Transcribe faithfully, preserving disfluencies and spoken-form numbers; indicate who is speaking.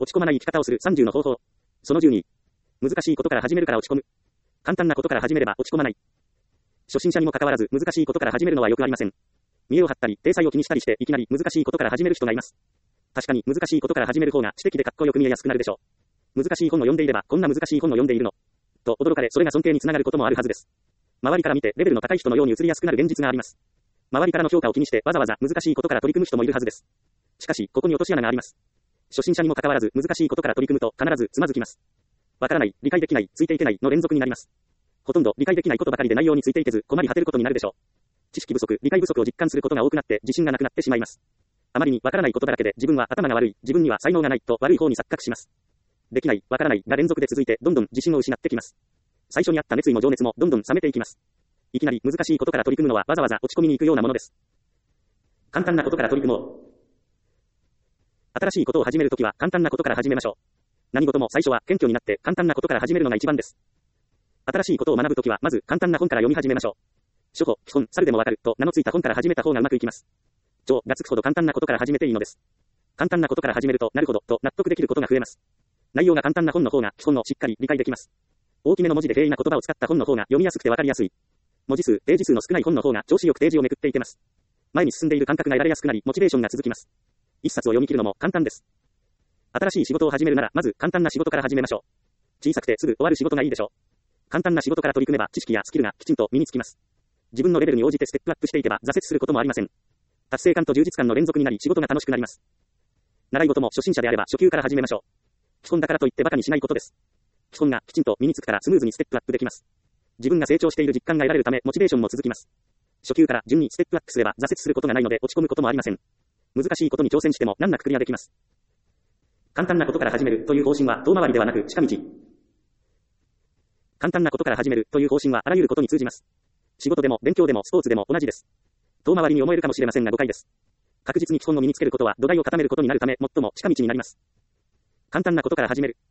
Speaker 1: 落ち込まない生き方をするさんじゅうの方法。そのじゅうに。難しいことから始めるから落ち込む。簡単なことから始めれば落ち込まない。初心者にもかかわらず難しいことから始めるのはよくありません。見栄を張ったり、体裁を気にしたりしていきなり難しいことから始める人がいます。確かに難しいことから始める方が知的でかっこよく見えやすくなるでしょう。難しい本を読んでいればこんな難しい本を読んでいるのと驚かれ、それが尊敬につながることもあるはずです。周りから見てレベルの高い人のように映りやすくなる現実があります。周りからの評価を気にしてわざわざ難しいことから取り組む人もいるはずです。しかし、ここに落とし穴があります。初心者にもかかわらず難しいことから取り組むと必ずつまずきます。わからない、理解できない、ついていけないの連続になります。ほとんど理解できないことばかりで内容についていけず困り果てることになるでしょう。知識不足、理解不足を実感することが多くなって自信がなくなってしまいます。あまりにわからないことだらけで自分は頭が悪い、自分には才能がないと悪い方に錯覚します。できない、わからないが連続で続いてどんどん自信を失ってきます。最初にあった熱意も情熱もどんどん冷めていきます。いきなり難しいことから取り組むのはわざわざ落ち込みに行くようなものです。簡単なことから取り組もう。新しいことを始めるときは簡単なことから始めましょう。何事も最初は謙虚になって簡単なことから始めるのが一番です。新しいことを学ぶときはまず簡単な本から読み始めましょう。初歩、基本、猿でもわかると名のついた本から始めた方がうまくいきます。超がつくほど簡単なことから始めていいのです。簡単なことから始めるとなるほどと納得できることが増えます。内容が簡単な本の方が基本をしっかり理解できます。大きめの文字で平易な言葉を使った本の方が読みやすくてわかりやすい。文字数、ページ数の少ない本の方が調子よくページをめくっていけます。前に進んでいる感覚が得られやすくなり、モチベーションが続きます。一冊を読み切るのも簡単です。新しい仕事を始めるなら、まず簡単な仕事から始めましょう。小さくてすぐ終わる仕事がいいでしょう。簡単な仕事から取り組めば知識やスキルがきちんと身につきます。自分のレベルに応じてステップアップしていけば挫折することもありません。達成感と充実感の連続になり仕事が楽しくなります。習い事も初心者であれば初級から始めましょう。基本だからといってバカにしないことです。基本がきちんと身につくからスムーズにステップアップできます。自分が成長している実感が得られるためモチベーションも続きます。初級から順にステップアップすれば挫折することがないので落ち込むこともありません。難しいことに挑戦しても難なくクリアできます。簡単なことから始めるという方針は遠回りではなく近道。簡単なことから始めるという方針はあらゆることに通じます。仕事でも勉強でもスポーツでも同じです。遠回りに思えるかもしれませんが誤解です。確実に基本を身につけることは土台を固めることになるため最も近道になります。簡単なことから始める。